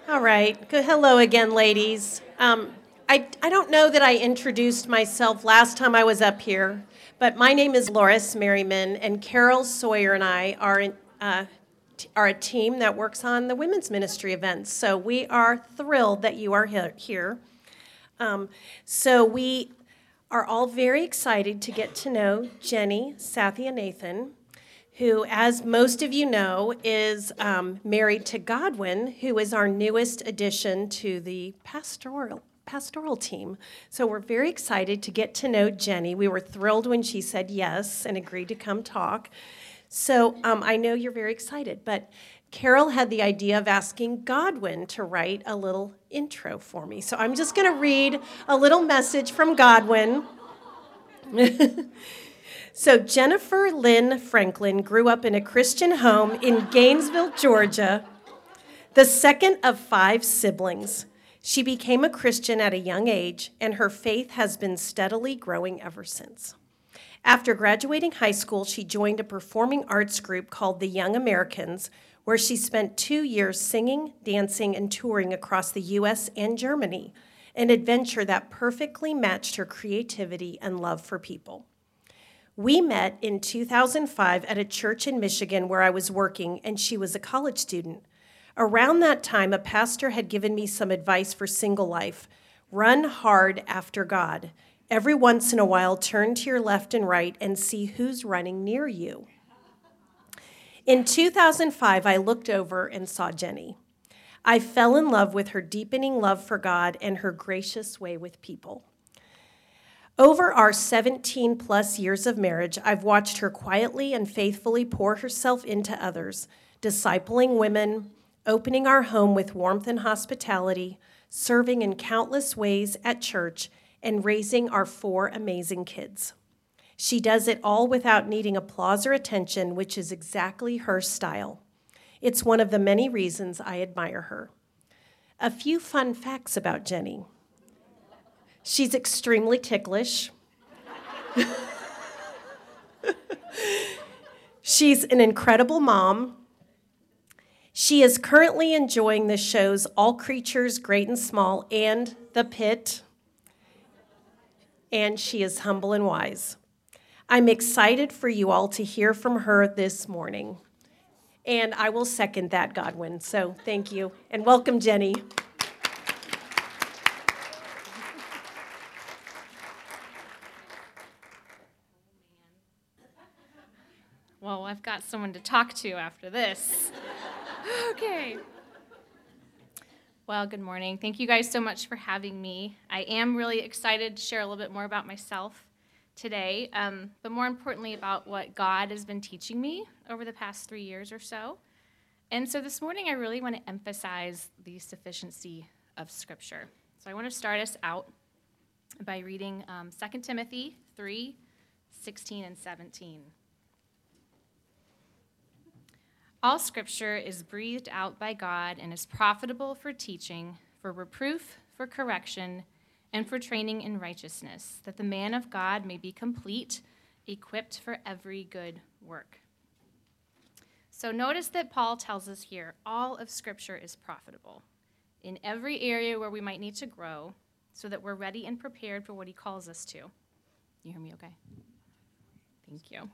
All right. Good. Hello again, ladies. I don't know that I introduced myself last time I was up here, but my name is Loris Merriman, and Carol Sawyer and I are a team that works on the women's ministry events. So we are thrilled that you are here. So we are all very excited to get to know Jenny Sathianathan, who, as most of you know, is married to Godwin, who is our newest addition to the pastoral team. So we're very excited to get to know Jenny. We were thrilled when she said yes and agreed to come talk. So I know you're very excited, but Carol had the idea of asking Godwin to write a little intro for me. So I'm just going to read a little message from Godwin. So Jennifer Lynn Franklin grew up in a Christian home in Gainesville, Georgia, the second of 5 siblings. She became a Christian at a young age, and her faith has been steadily growing ever since. After graduating high school, she joined a performing arts group called the Young Americans, where she spent 2 years singing, dancing, and touring across the U.S. and Germany, an adventure that perfectly matched her creativity and love for people. We met in 2005 at a church in Michigan where I was working, and she was a college student. Around that time, a pastor had given me some advice for single life. Run hard after God. Every once in a while, turn to your left and right and see who's running near you. In 2005, I looked over and saw Jenny. I fell in love with her deepening love for God and her gracious way with people. Over our 17-plus years of marriage, I've watched her quietly and faithfully pour herself into others, discipling women, opening our home with warmth and hospitality, serving in countless ways at church, and raising our 4 amazing kids. She does it all without needing applause or attention, which is exactly her style. It's one of the many reasons I admire her. A few fun facts about Jenny. She's extremely ticklish. She's an incredible mom. She is currently enjoying the shows All Creatures, Great and Small, and The Pit. And she is humble and wise. I'm excited for you all to hear from her this morning. And I will second that, Godwin. So thank you. And welcome, Jenny. Well, I've got someone to talk to after this. Okay. Well, good morning. Thank you guys so much for having me. I am really excited to share a little bit more about myself today, but more importantly about what God has been teaching me over the past 3 years or so. And so this morning I really want to emphasize the sufficiency of Scripture. So I want to start us out by reading 2 Timothy 3:16 and 17. All Scripture is breathed out by God and is profitable for teaching, for reproof, for correction, and for training in righteousness, that the man of God may be complete, equipped for every good work. So notice that Paul tells us here, all of Scripture is profitable in every area where we might need to grow so that we're ready and prepared for what he calls us to. You hear me okay? Thank you.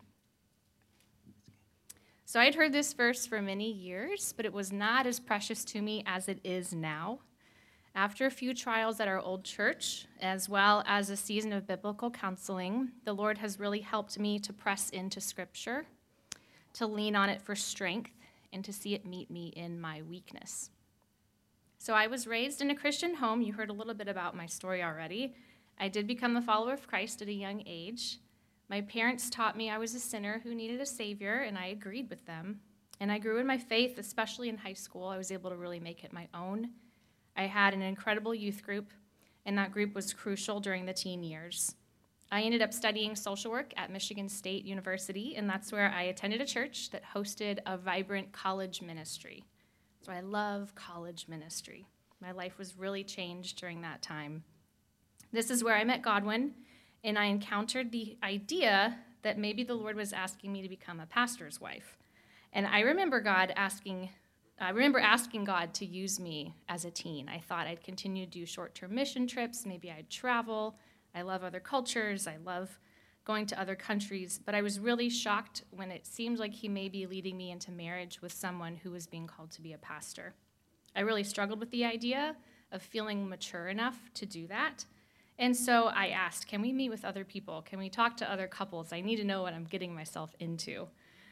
So I'd heard this verse for many years, but it was not as precious to me as it is now. After a few trials at our old church, as well as a season of biblical counseling, the Lord has really helped me to press into Scripture, to lean on it for strength, and to see it meet me in my weakness. So I was raised in a Christian home. You heard a little bit about my story already. I did become a follower of Christ at a young age. My parents taught me I was a sinner who needed a Savior, and I agreed with them. And I grew in my faith, especially in high school. I was able to really make it my own. I had an incredible youth group, and that group was crucial during the teen years. I ended up studying social work at Michigan State University, and that's where I attended a church that hosted a vibrant college ministry. So I love college ministry. My life was really changed during that time. This is where I met Godwin, and I encountered the idea that maybe the Lord was asking me to become a pastor's wife. And I remember God asking I remember asking God to use me as a teen. I thought I'd continue to do short-term mission trips. Maybe I'd travel. I love other cultures. I love going to other countries. But I was really shocked when it seemed like he may be leading me into marriage with someone who was being called to be a pastor. I really struggled with the idea of feeling mature enough to do that. And so I asked, can we meet with other people? Can we talk to other couples? I need to know what I'm getting myself into.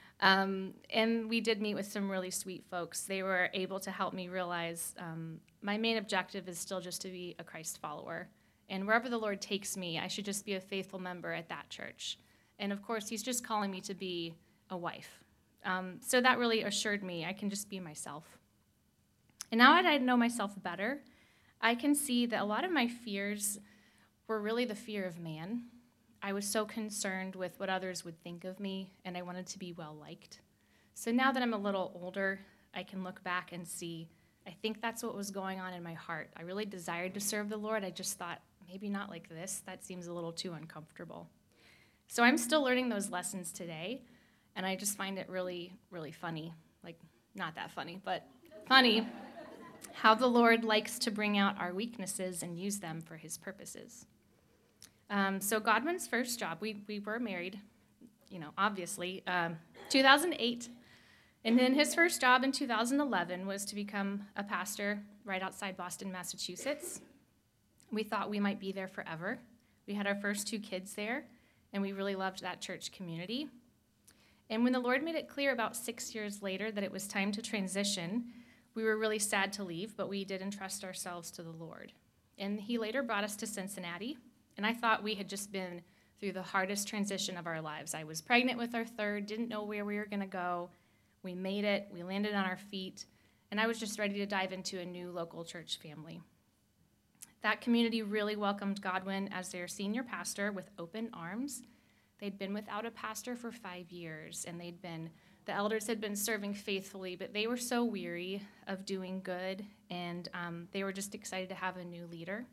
And we did meet with some really sweet folks. They were able to help me realize my main objective is still just to be a Christ follower. And wherever the Lord takes me, I should just be a faithful member at that church. And of course, he's just calling me to be a wife. So that really assured me I can just be myself. And now that I know myself better, I can see that a lot of my fears were really the fear of man. I was so concerned with what others would think of me, and I wanted to be well-liked. So now that I'm a little older, I can look back and see, I think that's what was going on in my heart. I really desired to serve the Lord. I just thought, maybe not like this. That seems a little too uncomfortable. So I'm still learning those lessons today, and I just find it really, really funny. Like, not that funny, but funny how the Lord likes to bring out our weaknesses and use them for his purposes. So Godwin's first job, we were married, obviously, 2008. And then his first job in 2011 was to become a pastor right outside Boston, Massachusetts. We thought we might be there forever. We had our first 2 kids there, and we really loved that church community. And when the Lord made it clear about 6 years later that it was time to transition, we were really sad to leave, but we did entrust ourselves to the Lord. And he later brought us to Cincinnati. And I thought we had just been through the hardest transition of our lives. I was pregnant with our third, didn't know where we were going to go. We made it. We landed on our feet. And I was just ready to dive into a new local church family. That community really welcomed Godwin as their senior pastor with open arms. They'd been without a pastor for 5 years, and the elders had been serving faithfully, but they were so weary of doing good, and they were just excited to have a new leader.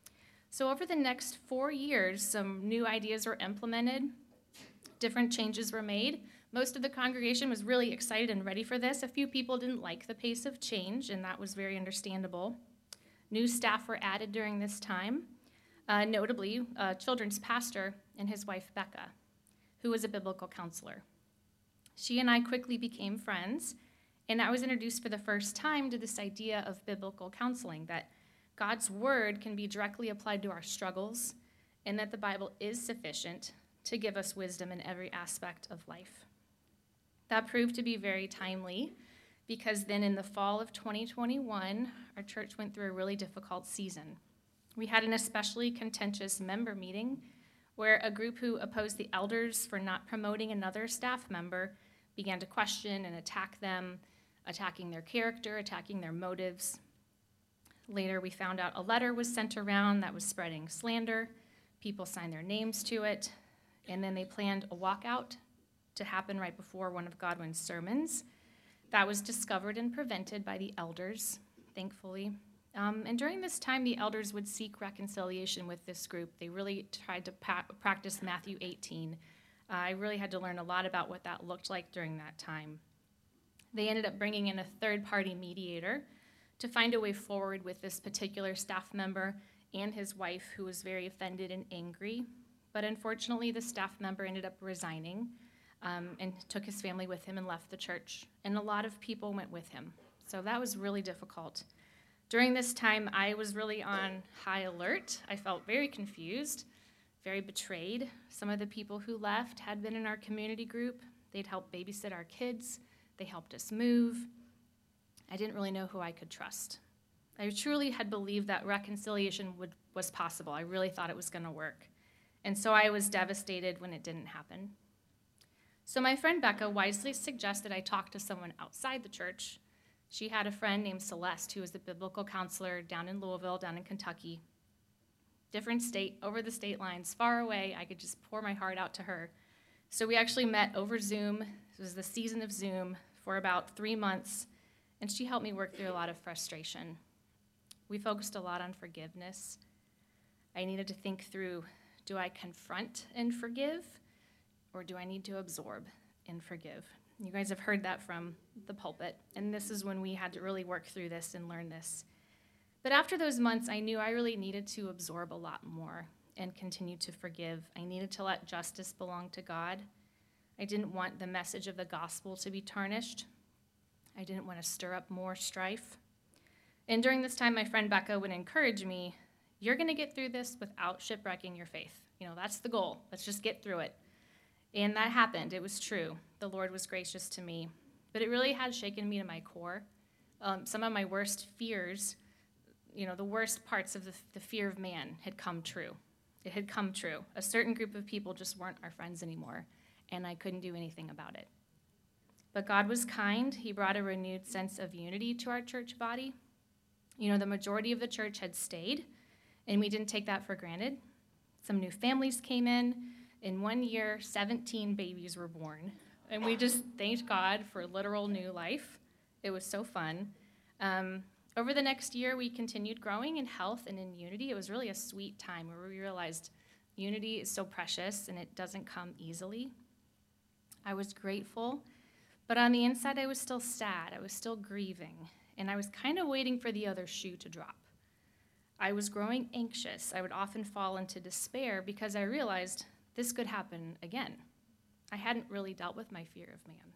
So over the next 4 years, some new ideas were implemented, different changes were made. Most of the congregation was really excited and ready for this. A few people didn't like the pace of change, and that was very understandable. New staff were added during this time, notably a children's pastor and his wife, Becca, who was a biblical counselor. She and I quickly became friends, and I was introduced for the first time to this idea of biblical counseling, that God's word can be directly applied to our struggles, and that the Bible is sufficient to give us wisdom in every aspect of life. That proved to be very timely, because then in the fall of 2021, our church went through a really difficult season. We had an especially contentious member meeting where a group who opposed the elders for not promoting another staff member began to question and attack them, attacking their character, attacking their motives. Later, we found out a letter was sent around that was spreading slander. People signed their names to it, and then they planned a walkout to happen right before one of Godwin's sermons. That was discovered and prevented by the elders, thankfully. And during this time, the elders would seek reconciliation with this group. They really tried to practice Matthew 18. I really had to learn a lot about what that looked like during that time. They ended up bringing in a third-party mediator to find a way forward with this particular staff member and his wife, who was very offended and angry. But unfortunately, the staff member ended up resigning and took his family with him and left the church. And a lot of people went with him. So that was really difficult. During this time, I was really on high alert. I felt very confused, very betrayed. Some of the people who left had been in our community group. They'd helped babysit our kids. They helped us move. I didn't really know who I could trust. I truly had believed that reconciliation was possible. I really thought it was going to work. And so I was devastated when it didn't happen. So my friend Becca wisely suggested I talk to someone outside the church. She had a friend named Celeste who was a biblical counselor down in Louisville, down in Kentucky. Different state, over the state lines, far away. I could just pour my heart out to her. So we actually met over Zoom. It was the season of Zoom for about 3 months. And she helped me work through a lot of frustration. We focused a lot on forgiveness. I needed to think through, do I confront and forgive, or do I need to absorb and forgive? You guys have heard that from the pulpit, and this is when we had to really work through this and learn this. But after those months, I knew I really needed to absorb a lot more and continue to forgive. I needed to let justice belong to God. I didn't want the message of the gospel to be tarnished. I didn't want to stir up more strife. And during this time, my friend Becca would encourage me, you're going to get through this without shipwrecking your faith. That's the goal. Let's just get through it. And that happened. It was true. The Lord was gracious to me. But it really had shaken me to my core. Some of my worst fears, the worst parts of the fear of man had come true. It had come true. A certain group of people just weren't our friends anymore, and I couldn't do anything about it. But God was kind. He brought a renewed sense of unity to our church body. The majority of the church had stayed, and we didn't take that for granted. Some new families came in. In 1 year, 17 babies were born, and we just thanked God for literal new life. It was so fun. Over the next year, we continued growing in health and in unity. It was really a sweet time where we realized unity is so precious, and it doesn't come easily. I was grateful, but on the inside, I was still sad. I was still grieving, and I was kind of waiting for the other shoe to drop. I was growing anxious. I would often fall into despair because I realized this could happen again. I hadn't really dealt with my fear of man.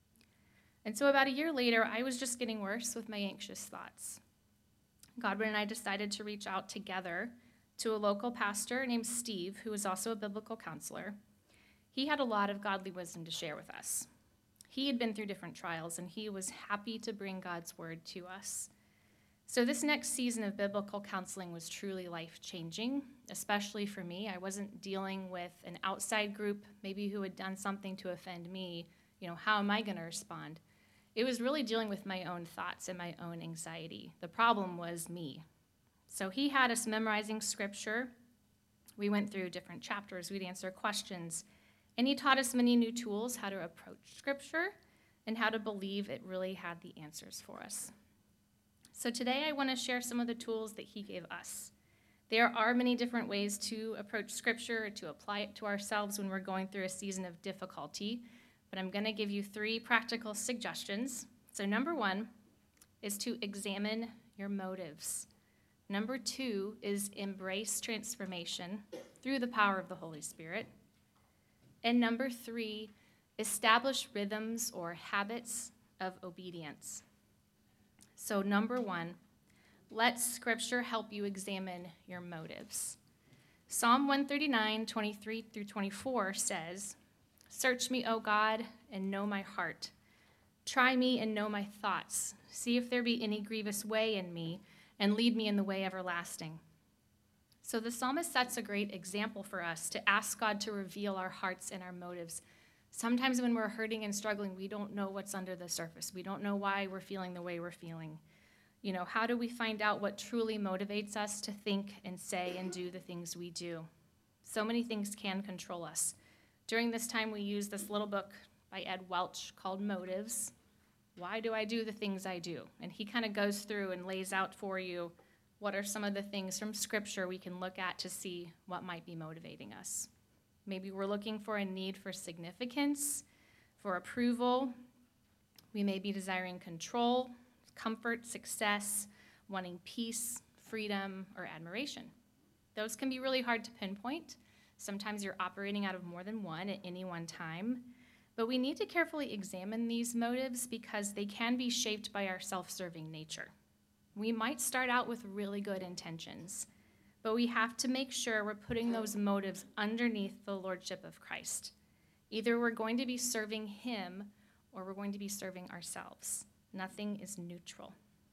And so about a year later, I was just getting worse with my anxious thoughts. Godwin and I decided to reach out together to a local pastor named Steve, who was also a biblical counselor. He had a lot of godly wisdom to share with us. He had been through different trials, and he was happy to bring God's word to us. So this next season of biblical counseling was truly life-changing, especially for me. I wasn't dealing with an outside group, maybe who had done something to offend me. How am I going to respond? It was really dealing with my own thoughts and my own anxiety. The problem was me. So he had us memorizing scripture. We went through different chapters. We'd answer questions. And he taught us many new tools, how to approach scripture and how to believe it really had the answers for us. So today I want to share some of the tools that he gave us. There are many different ways to approach scripture, to apply it to ourselves when we're going through a season of difficulty, but I'm going to give you 3 practical suggestions. So number 1 is to examine your motives. Number 2 is embrace transformation through the power of the Holy Spirit. And number 3, establish rhythms or habits of obedience. So number 1, let Scripture help you examine your motives. Psalm 139, 23 through 24 says, "Search me, O God, and know my heart. Try me and know my thoughts. See if there be any grievous way in me, and lead me in the way everlasting." So the psalmist sets a great example for us to ask God to reveal our hearts and our motives. Sometimes when we're hurting and struggling, we don't know what's under the surface. We don't know why we're feeling the way we're feeling. How do we find out what truly motivates us to think and say and do the things we do? So many things can control us. During this time, we use this little book by Ed Welch called Motives. Why do I do the things I do? And he kind of goes through and lays out for you what are some of the things from Scripture we can look at to see what might be motivating us. Maybe we're looking for a need for significance, for approval. We may be desiring control, comfort, success, wanting peace, freedom, or admiration. Those can be really hard to pinpoint. Sometimes you're operating out of more than one at any one time. But we need to carefully examine these motives because they can be shaped by our self-serving nature. We might start out with really good intentions, but we have to make sure we're putting those motives underneath the lordship of Christ. Either we're going to be serving him or we're going to be serving ourselves. Nothing is neutral.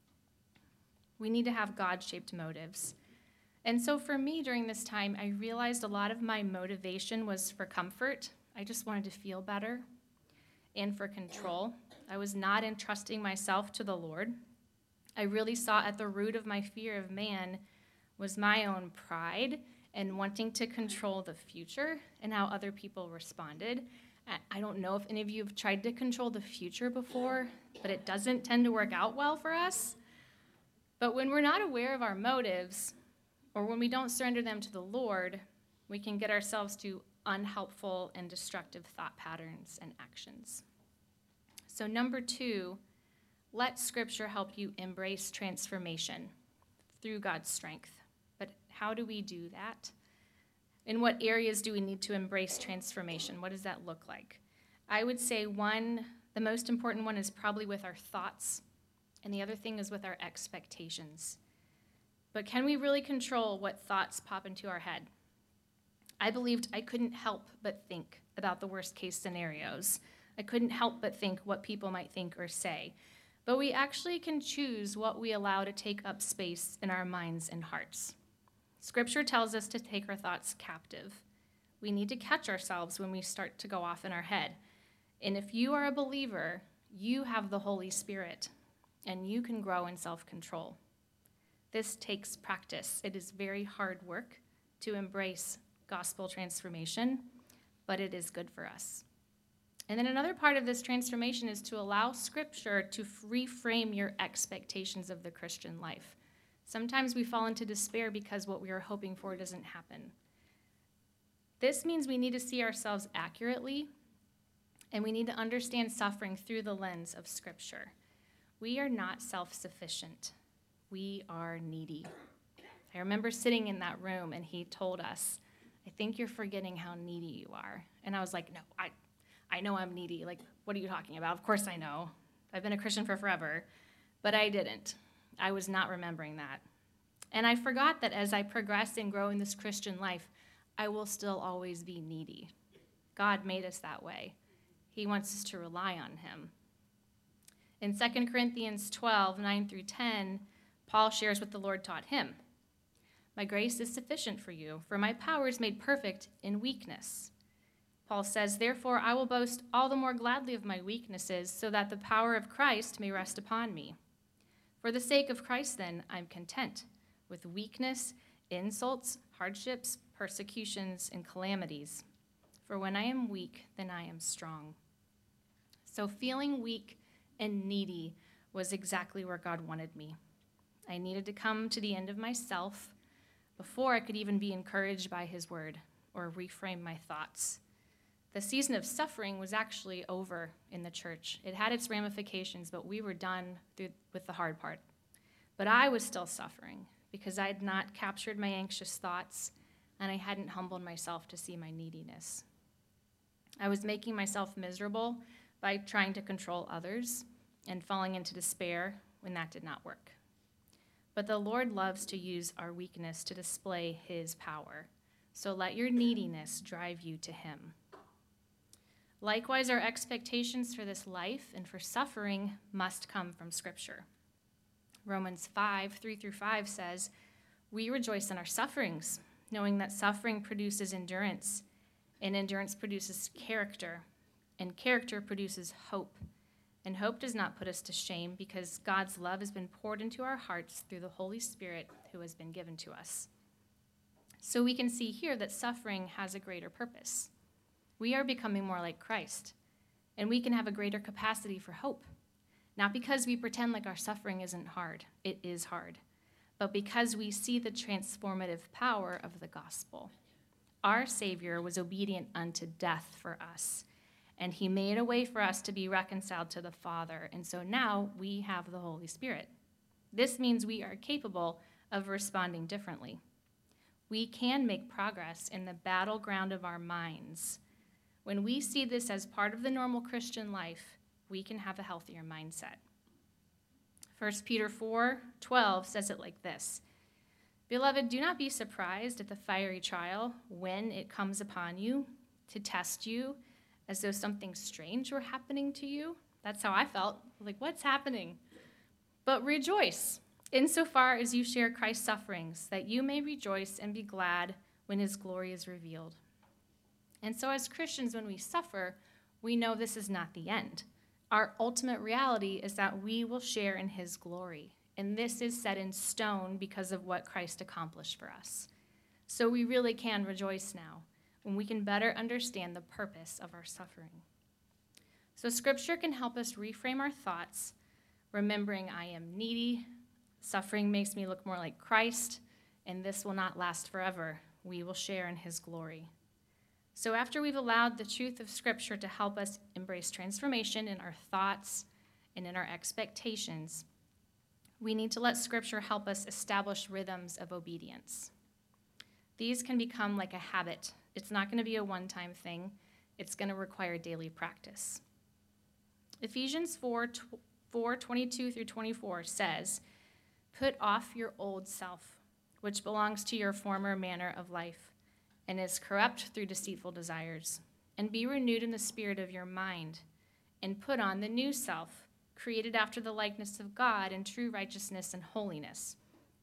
We need to have God-shaped motives. And so for me during this time, I realized a lot of my motivation was for comfort. I just wanted to feel better. And for control. I was not entrusting myself to the Lord. I really saw at the root of my fear of man was my own pride and wanting to control the future and how other people responded. I don't know if any of you have tried to control the future before, but it doesn't tend to work out well for us. But when we're not aware of our motives, or when we don't surrender them to the Lord, we can get ourselves to unhelpful and destructive thought patterns and actions. So number 2, let Scripture help you embrace transformation through God's strength. But how do we do that? In what areas do we need to embrace transformation? What does that look like? I would say the most important one is probably with our thoughts, and the other thing is with our expectations. But can we really control what thoughts pop into our head? I believed I couldn't help but think about the worst case scenarios. I couldn't help but think what people might think or say. But we actually can choose what we allow to take up space in our minds and hearts. Scripture tells us to take our thoughts captive. We need to catch ourselves when we start to go off in our head. And if you are a believer, you have the Holy Spirit, and you can grow in self-control. This takes practice. It is very hard work to embrace gospel transformation, but it is good for us. And then another part of this transformation is to allow Scripture to reframe your expectations of the Christian life. Sometimes we fall into despair because what we are hoping for doesn't happen. This means we need to see ourselves accurately, and we need to understand suffering through the lens of Scripture. We are not self-sufficient. We are needy. I remember sitting in that room, and he told us, I think you're forgetting how needy you are. And I was like, no, I know I'm needy. Like, what are you talking about? Of course I know. I've been a Christian for forever. But I didn't. I was not remembering that. And I forgot that as I progress and grow in this Christian life, I will still always be needy. God made us that way. He wants us to rely on him. In 2 Corinthians 12, 9 through 10, Paul shares what the Lord taught him. My grace is sufficient for you, for my power is made perfect in weakness. Paul says, therefore, I will boast all the more gladly of my weaknesses, so that the power of Christ may rest upon me. For the sake of Christ, then, I'm content with weakness, insults, hardships, persecutions, and calamities. For when I am weak, then I am strong. So feeling weak and needy was exactly where God wanted me. I needed to come to the end of myself before I could even be encouraged by his word or reframe my thoughts. The season of suffering was actually over in the church. It had its ramifications, but we were done with the hard part. But I was still suffering because I had not captured my anxious thoughts and I hadn't humbled myself to see my neediness. I was making myself miserable by trying to control others and falling into despair when that did not work. But the Lord loves to use our weakness to display his power. So let your neediness drive you to him. Likewise, our expectations for this life and for suffering must come from Scripture. Romans 5, 3 through 5 says, we rejoice in our sufferings, knowing that suffering produces endurance, and endurance produces character, and character produces hope. And hope does not put us to shame, because God's love has been poured into our hearts through the Holy Spirit who has been given to us. So we can see here that suffering has a greater purpose. We are becoming more like Christ, and we can have a greater capacity for hope. Not because we pretend like our suffering isn't hard. It is hard. But because we see the transformative power of the gospel. Our Savior was obedient unto death for us, and he made a way for us to be reconciled to the Father, and so now we have the Holy Spirit. This means we are capable of responding differently. We can make progress in the battleground of our minds. When we see this as part of the normal Christian life, we can have a healthier mindset. 1 Peter 4:12 says it like this, Beloved, do not be surprised at the fiery trial when it comes upon you to test you as though something strange were happening to you. That's how I felt. Like, what's happening? But rejoice insofar as you share Christ's sufferings, that you may rejoice and be glad when his glory is revealed. And so as Christians, when we suffer, we know this is not the end. Our ultimate reality is that we will share in his glory. And this is set in stone because of what Christ accomplished for us. So we really can rejoice now when we can better understand the purpose of our suffering. So Scripture can help us reframe our thoughts, remembering I am needy, suffering makes me look more like Christ, and this will not last forever. We will share in his glory. So after we've allowed the truth of Scripture to help us embrace transformation in our thoughts and in our expectations, we need to let Scripture help us establish rhythms of obedience. These can become like a habit. It's not going to be a one-time thing. It's going to require daily practice. Ephesians 4:22 through 24 says, "Put off your old self, which belongs to your former manner of life, and is corrupt through deceitful desires, and be renewed in the spirit of your mind, and put on the new self, created after the likeness of God in true righteousness and holiness."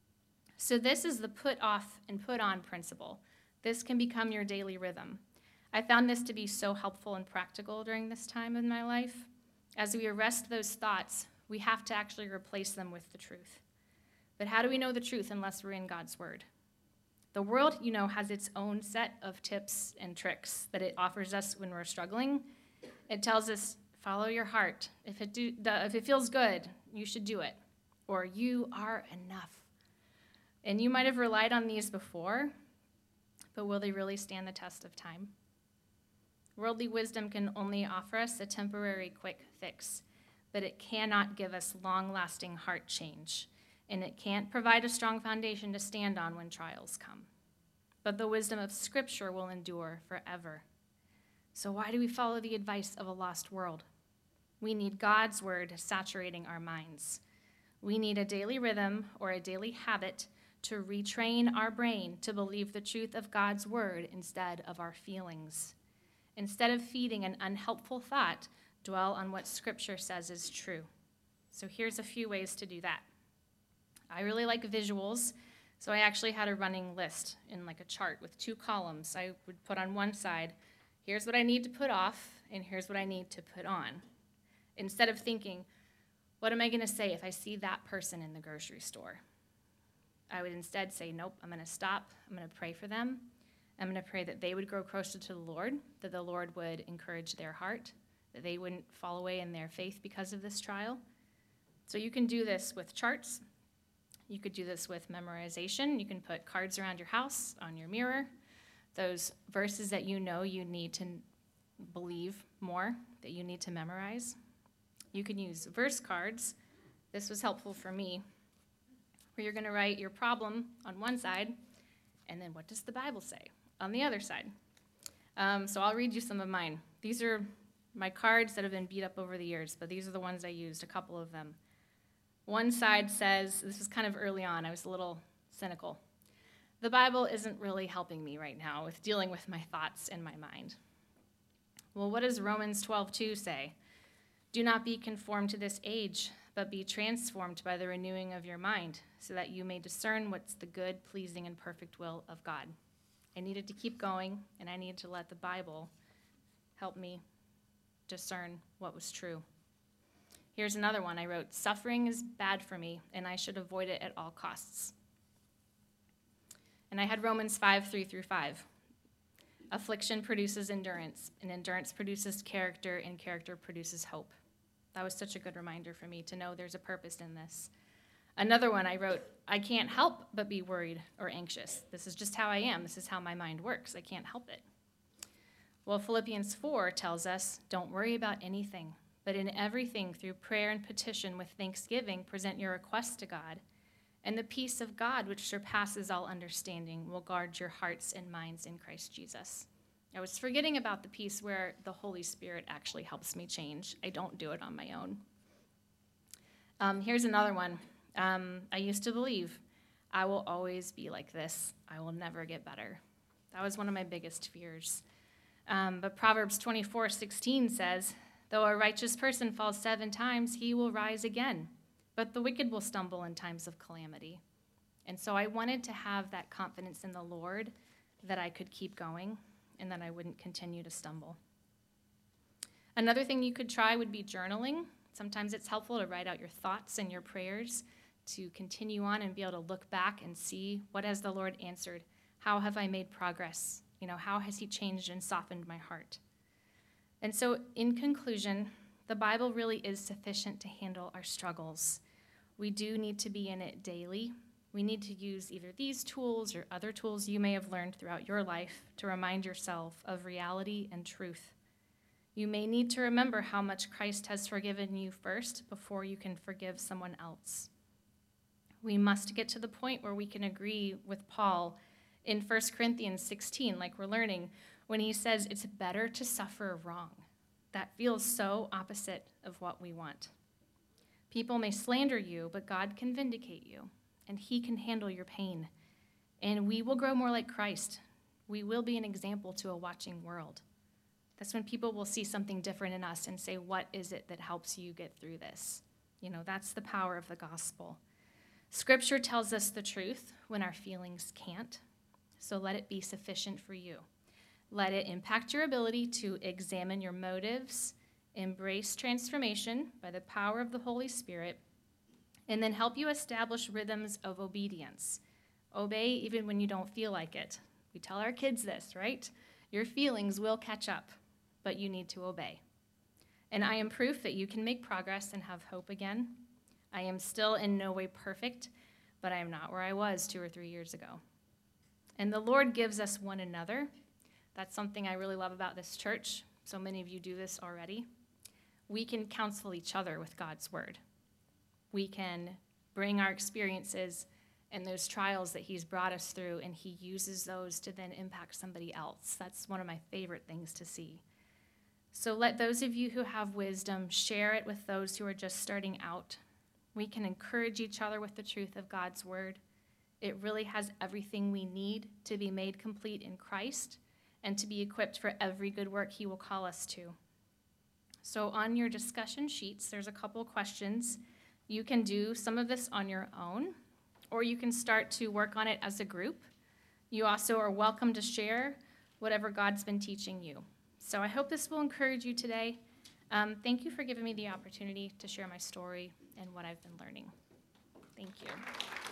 So this is the put off and put on principle. This can become your daily rhythm. I found this to be so helpful and practical during this time in my life. As we arrest those thoughts, we have to actually replace them with the truth. But how do we know the truth unless we're in God's word? The world, has its own set of tips and tricks that it offers us when we're struggling. It tells us, follow your heart. If it feels good, you should do it. Or you are enough. And you might have relied on these before, but will they really stand the test of time? Worldly wisdom can only offer us a temporary quick fix, but it cannot give us long-lasting heart change, and it can't provide a strong foundation to stand on when trials come. But the wisdom of Scripture will endure forever. So why do we follow the advice of a lost world? We need God's word saturating our minds. We need a daily rhythm or a daily habit to retrain our brain to believe the truth of God's word instead of our feelings. Instead of feeding an unhelpful thought, dwell on what Scripture says is true. So here's a few ways to do that. I really like visuals, so I actually had a running list in like a chart with 2 columns. I would put on one side, here's what I need to put off, and here's what I need to put on. Instead of thinking, what am I going to say if I see that person in the grocery store? I would instead say, nope, I'm going to stop. I'm going to pray for them. I'm going to pray that they would grow closer to the Lord, that the Lord would encourage their heart, that they wouldn't fall away in their faith because of this trial. So you can do this with charts. You could do this with memorization. You can put cards around your house, on your mirror, those verses that you need to believe more, that you need to memorize. You can use verse cards. This was helpful for me, where you're going to write your problem on one side, and then what does the Bible say on the other side? So I'll read you some of mine. These are my cards that have been beat up over the years, but these are the ones I used, a couple of them. One side says, this was kind of early on, I was a little cynical. The Bible isn't really helping me right now with dealing with my thoughts and my mind. Well, what does Romans 12:2 say? Do not be conformed to this age, but be transformed by the renewing of your mind, so that you may discern what's the good, pleasing, and perfect will of God. I needed to keep going, and I needed to let the Bible help me discern what was true. Here's another one I wrote, suffering is bad for me, and I should avoid it at all costs. And I had Romans 5:3-5. Affliction produces endurance, and endurance produces character, and character produces hope. That was such a good reminder for me to know there's a purpose in this. Another one I wrote, I can't help but be worried or anxious. This is just how I am. This is how my mind works. I can't help it. Well, Philippians 4 tells us, don't worry about anything, but in everything through prayer and petition with thanksgiving, present your requests to God, and the peace of God, which surpasses all understanding, will guard your hearts and minds in Christ Jesus. I was forgetting about the piece where the Holy Spirit actually helps me change. I don't do it on my own. Here's another one. I used to believe, I will always be like this. I will never get better. That was one of my biggest fears. But Proverbs 24:16 says, though a righteous person falls 7 times, he will rise again. But the wicked will stumble in times of calamity. And so I wanted to have that confidence in the Lord that I could keep going and that I wouldn't continue to stumble. Another thing you could try would be journaling. Sometimes it's helpful to write out your thoughts and your prayers to continue on and be able to look back and see what has the Lord answered? How have I made progress? How has he changed and softened my heart? And so in conclusion, the Bible really is sufficient to handle our struggles. We do need to be in it daily, We need to use either these tools or other tools you may have learned throughout your life to remind yourself of reality and truth. You may need to remember how much Christ has forgiven you first before you can forgive someone else. We must get to the point where we can agree with Paul in 1 Corinthians 16, like we're learning, when he says it's better to suffer wrong. That feels so opposite of what we want. People may slander you, but God can vindicate you, and he can handle your pain. And we will grow more like Christ. We will be an example to a watching world. That's when people will see something different in us and say, what is it that helps you get through this? That's the power of the gospel. Scripture tells us the truth when our feelings can't, so let it be sufficient for you. Let it impact your ability to examine your motives, embrace transformation by the power of the Holy Spirit, and then help you establish rhythms of obedience. Obey even when you don't feel like it. We tell our kids this, right? Your feelings will catch up, but you need to obey. And I am proof that you can make progress and have hope again. I am still in no way perfect, but I am not where I was 2 or 3 years ago. And the Lord gives us one another. That's something I really love about this church. So many of you do this already. We can counsel each other with God's word. We can bring our experiences and those trials that he's brought us through, and he uses those to then impact somebody else. That's one of my favorite things to see. So let those of you who have wisdom share it with those who are just starting out. We can encourage each other with the truth of God's word. It really has everything we need to be made complete in Christ and to be equipped for every good work he will call us to. So on your discussion sheets, there's a couple questions. You can do some of this on your own, or you can start to work on it as a group. You also are welcome to share whatever God's been teaching you. So I hope this will encourage you today. Thank you for giving me the opportunity to share my story and what I've been learning. Thank you.